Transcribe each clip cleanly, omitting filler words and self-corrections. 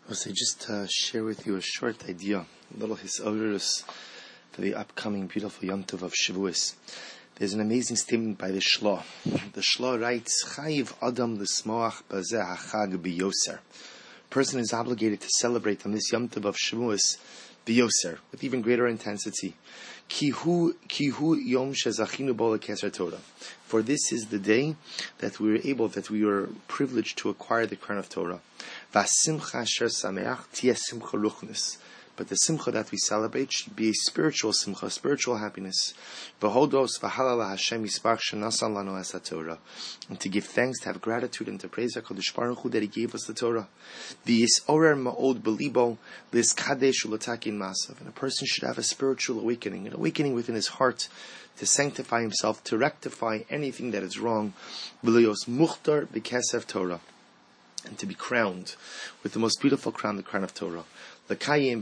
I just share with you a short idea, a little hisorus for the upcoming beautiful Yom Tov of Shavuos. There's an amazing statement by the Shloh. The Shloh writes, Chayiv Adam l'smoach bazeh hachag biyoser. Person is obligated to celebrate on this Yom Tov of Shavuos biyoser, with even greater intensity. Kihu yom shezachinu bo lekeser Torah. For this is the day that we were privileged to acquire the crown of Torah. Vasimcha asher sameach tiyeh simcha ruchnis. But the simcha that we celebrate should be a spiritual simcha, spiritual happiness. V'hodos v'halala Hashem yisparach shenasan lanu es Torah. And to give thanks, to have gratitude, and to praise HaKadosh Baruch Hu that He gave us the Torah. V'yisorer ma'od belibo l'skadesh u'latakin masav. And a person should have a spiritual awakening, an awakening within his heart, to sanctify himself, to rectify anything that is wrong. V'liyos muchtar b'kesev Torah. And to be crowned with the most beautiful crown, the crown of Torah. And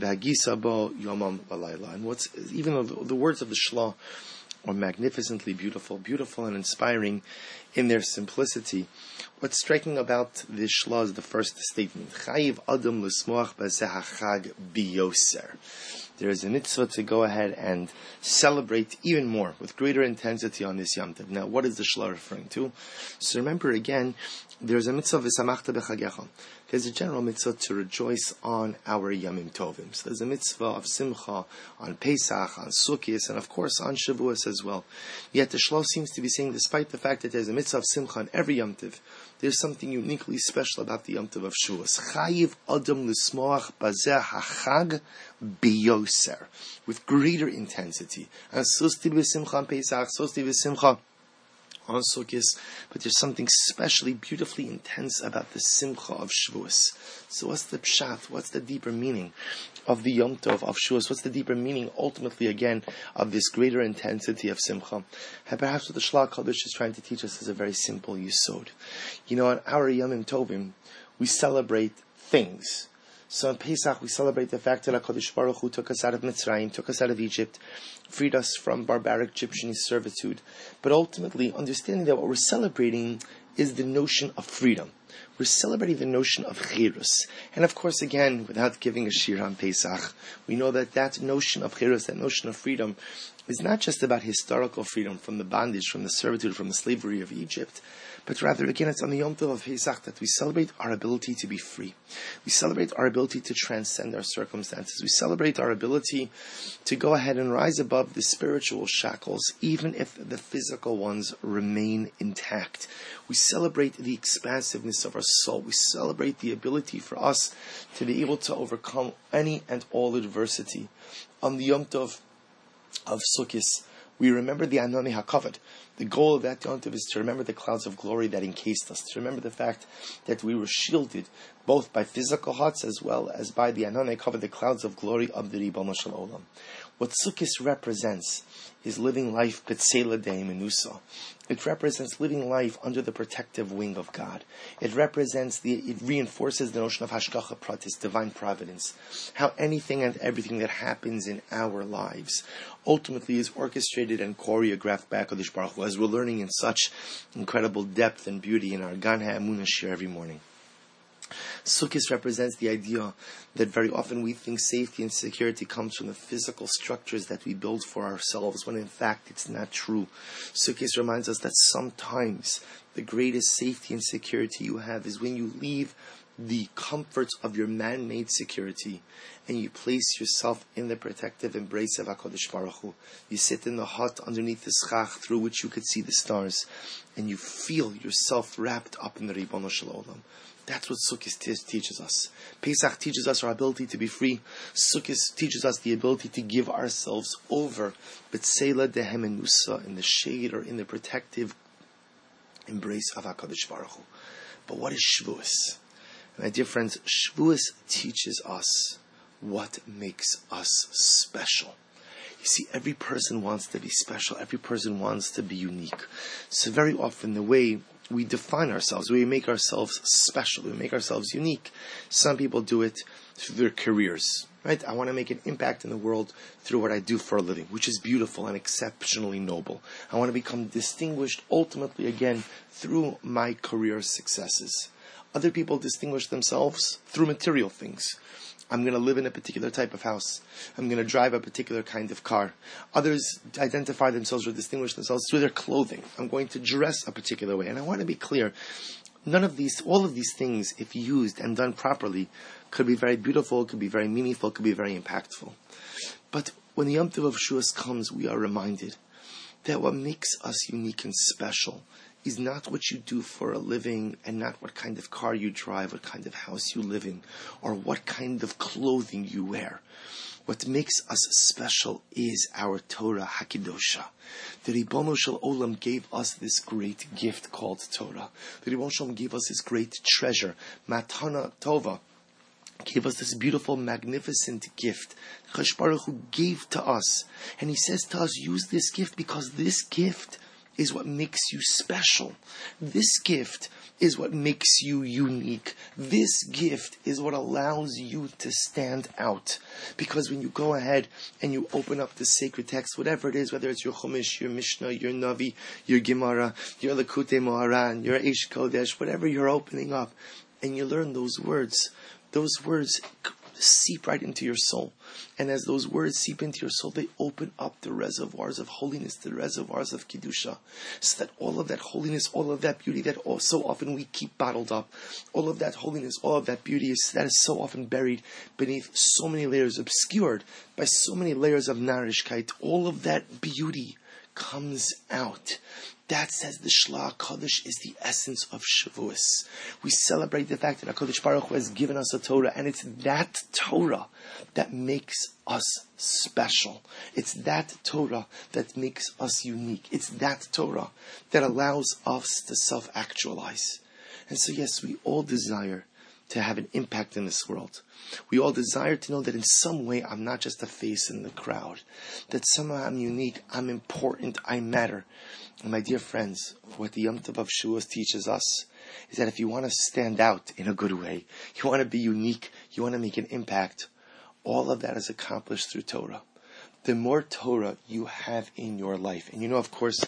what's, even though the words of the Shloh are magnificently beautiful and inspiring in their simplicity, what's striking about this Shloh is the first statement. Chayiv Adam l'smoach bazeh hachag biyoser. There is a mitzvah to go ahead and celebrate even more, with greater intensity on this Yom Tov. Now, what is the Shloh referring to? So remember again, there's a mitzvah v'samachta b'chagecha. There's a general mitzvah to rejoice on our Yamim Tovim. So there's a mitzvah of Simcha on Pesach, on Sukkot, and of course on Shavuos as well. Yet the Shloh seems to be saying, despite the fact that there's a mitzvah of Simcha on every Yom Tov, there's something uniquely special about the Yom Tov of Shavuos. Chayiv Adam l'smoach bazeh hachag biyoser, with greater intensity. And sosti b'simcha on Pesach, sosti b'simcha on Sukkot, but there's something specially, beautifully intense about the Simcha of Shavuos. So what's the pshat? What's the deeper meaning of the Yom Tov of Shavuos? What's the deeper meaning, ultimately, again, of this greater intensity of Simcha? And perhaps what the Shloh Kadosh is trying to teach us is a very simple yesod. You know, on our Yamim Tovim, we celebrate things. So on Pesach, we celebrate the fact that HaKadosh Baruch Hu took us out of Mitzrayim, took us out of Egypt, freed us from barbaric Egyptian servitude. But ultimately, understanding that what we're celebrating is the notion of freedom. We're celebrating the notion of chirus. And of course, again, without giving a shir on Pesach, we know that that notion of chirus, that notion of freedom, is not just about historical freedom from the bondage, from the servitude, from the slavery of Egypt, but rather, again, it's on the Yom Tov of Pesach that we celebrate our ability to be free. We celebrate our ability to transcend our circumstances. We celebrate our ability to go ahead and rise above the spiritual shackles, even if the physical ones remain intact. We celebrate the expansiveness of our soul. We celebrate the ability for us to be able to overcome any and all adversity. On the Yom Tov of Sukkot, we remember the Anani HaKavod. The goal of that Yom Tov is to remember the clouds of glory that encased us, to remember the fact that we were shielded both by physical huts as well as by the Anani HaKavod, the clouds of glory of the Ribono Shel Olam. What Sukkot represents is living life B'Tseila Dei Menusa. It represents living life under the protective wing of God. It reinforces the notion of Hashgacha Pratis, divine providence. How anything and everything that happens in our lives ultimately is orchestrated and choreographed by HaKadosh Baruch Hu, as we're learning in such incredible depth and beauty in our Gan HaEmunah shir every morning. Sukkot represents the idea that very often we think safety and security comes from the physical structures that we build for ourselves, when in fact it's not true. Sukkot reminds us that sometimes the greatest safety and security you have is when you leave the comforts of your man-made security and you place yourself in the protective embrace of HaKadosh Baruch Hu. You sit in the hut underneath the schach through which you could see the stars, and you feel yourself wrapped up in the Ribono Shel Olam. That's what Sukkot teaches us. Pesach teaches us our ability to be free. Sukkot teaches us the ability to give ourselves over, B'Tseila Dehe Menusa, in the shade or in the protective embrace of HaKadosh Baruch Hu. But what is Shavuos? My dear friends, Shavuos teaches us what makes us special. You see, every person wants to be special. Every person wants to be unique. So very often the way we define ourselves, we make ourselves special, we make ourselves unique. Some people do it through their careers, right? I want to make an impact in the world through what I do for a living, which is beautiful and exceptionally noble. I want to become distinguished ultimately, again, through my career successes. Other people distinguish themselves through material things. I'm going to live in a particular type of house. I'm going to drive a particular kind of car. Others identify themselves or distinguish themselves through their clothing. I'm going to dress a particular way. And I want to be clear, all of these things, if used and done properly, could be very beautiful, could be very meaningful, could be very impactful. But when the Yom Tov of Shavuos comes, we are reminded that what makes us unique and special is not what you do for a living and not what kind of car you drive, what kind of house you live in, or what kind of clothing you wear. What makes us special is our Torah HaKidosha. The Ribono Shel Olam gave us this great gift called Torah. The Ribono Shel Olam gave us this great treasure, Matana Tova. Gave us this beautiful, magnificent gift. Kadosh Baruch Hu gave to us. And He says to us, use this gift because this gift is what makes you special. This gift is what makes you unique. This gift is what allows you to stand out. Because when you go ahead and you open up the sacred text, whatever it is, whether it's your Chumash, your Mishnah, your Navi, your Gemara, your Likutei Moharan, your Eish Kodesh, whatever you're opening up, and you learn those words seep right into your soul. And as those words seep into your soul, they open up the reservoirs of holiness, the reservoirs of Kedusha, so that all of that holiness, all of that beauty that so often we keep bottled up, all of that holiness, all of that beauty is so often buried beneath so many layers, obscured by so many layers of narishkeit, all of that beauty comes out. That, says the Shla HaKadosh, is the essence of Shavuos. We celebrate the fact that HaKadosh Baruch Hu has given us a Torah, and it's that Torah that makes us special. It's that Torah that makes us unique. It's that Torah that allows us to self-actualize. And so yes, we all desire to have an impact in this world. We all desire to know that in some way I'm not just a face in the crowd, that somehow I'm unique, I'm important, I matter. And my dear friends, what the Yom Tov of Shavuos teaches us is that if you want to stand out in a good way, you want to be unique, you want to make an impact, all of that is accomplished through Torah. The more Torah you have in your life, and of course,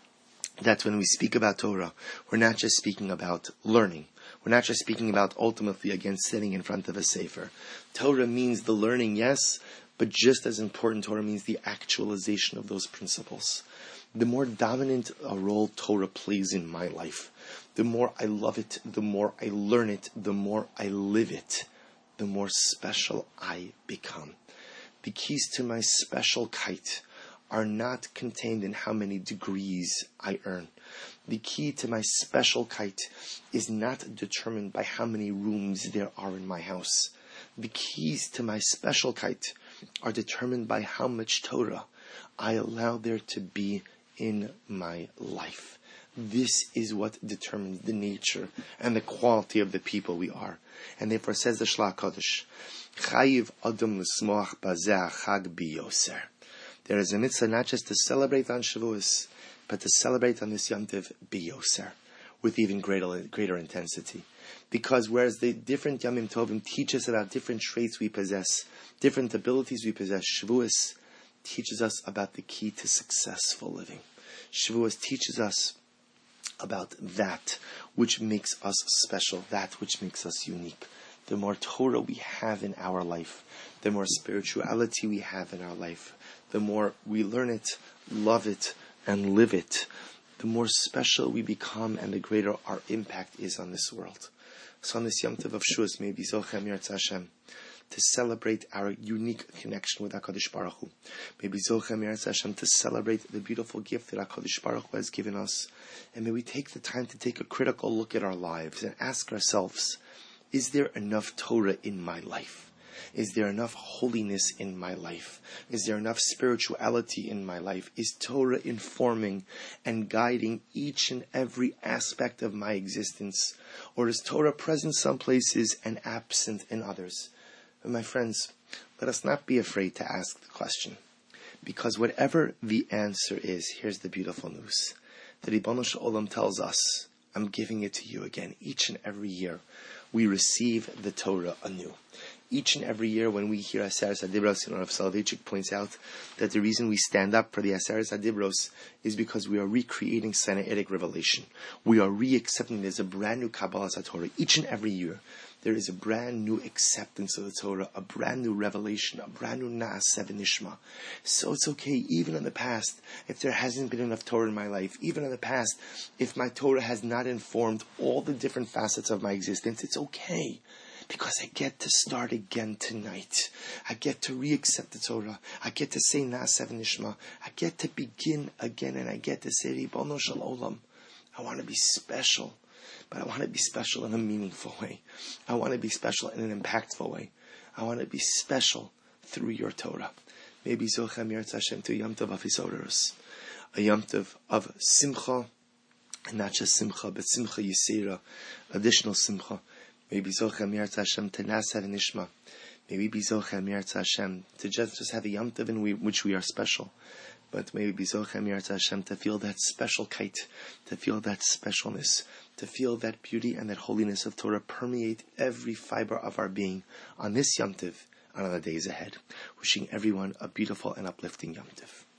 that when we speak about Torah, we're not just speaking about learning. We're not just speaking about ultimately, again, sitting in front of a sefer. Torah means the learning, yes, but just as important, Torah means the actualization of those principles. The more dominant a role Torah plays in my life, the more I love it, the more I learn it, the more I live it, the more special I become. The keys to my specialkeit are not contained in how many degrees I earn. The key to my specialkeit is not determined by how many rooms there are in my house. The keys to my specialkeit are determined by how much Torah I allow there to be in my life. This is what determines the nature and the quality of the people we are. And therefore says the Shla HaKadosh, Chayiv Adam L'smoach Bazeh Chag Biyoser. There is a mitzvah not just to celebrate on Shavuos, but to celebrate on this Yom Tov Biyoser, with even greater intensity. Because whereas the different Yomim Tovim teach us about different traits we possess, different abilities we possess, Shavuos teaches us about the key to successful living. Shavuos teaches us about that which makes us special, that which makes us unique. The more Torah we have in our life, the more spirituality we have in our life, the more we learn it, love it, and live it, the more special we become and the greater our impact is on this world. So on this Yom Tov of Shavuos, may be Zochem Yirtzeh Hashem to celebrate our unique connection with HaKadosh Baruch Hu. May be Zochem Yirtzeh Hashem to celebrate the beautiful gift that HaKadosh Baruch Hu has given us. And may we take the time to take a critical look at our lives and ask ourselves, is there enough Torah in my life? Is there enough holiness in my life? Is there enough spirituality in my life? Is Torah informing and guiding each and every aspect of my existence? Or is Torah present some places and absent in others? But my friends, let us not be afraid to ask the question. Because whatever the answer is, here's the beautiful news. The Ribono Shel Olam tells us, I'm giving it to you again. Each and every year, we receive the Torah anew. Each and every year when we hear Aseres HaDibros, Rav Soloveitchik points out that the reason we stand up for the Aseres HaDibros is because we are recreating Sinaitic revelation. We are re-accepting. There's a brand new Kabbalah HaTorah. Each and every year, there is a brand new acceptance of the Torah, a brand new revelation, a brand new Na'aseh V'Nishma. So it's okay, even in the past, if there hasn't been enough Torah in my life, even in the past, if my Torah has not informed all the different facets of my existence, it's okay. Because I get to start again tonight. I get to re-accept the Torah. I get to say Na'aseh V'Nishma. I get to begin again, and I get to say Ribono Shel Olam. I want to be special. But I want to be special in a meaningful way. I want to be special in an impactful way. I want to be special through your Torah. Maybe Zochem Yirtz Hashem to Yom Tov Afisorus. A Yom Tov of Simcha, and not just Simcha, but Simcha Yisera, additional Simcha. Maybe Zochem Yirtz Hashem to Na'aseh V'Nishma. Maybe be Zochem Yirtz Hashem to just have a Yom Tov in which we are special. But maybe be Zochem Yirtz Hashem to feel that special kite, to feel that specialness, to feel that beauty and that holiness of Torah permeate every fiber of our being on this Yom Tov and on the days ahead. Wishing everyone a beautiful and uplifting Yom Tov.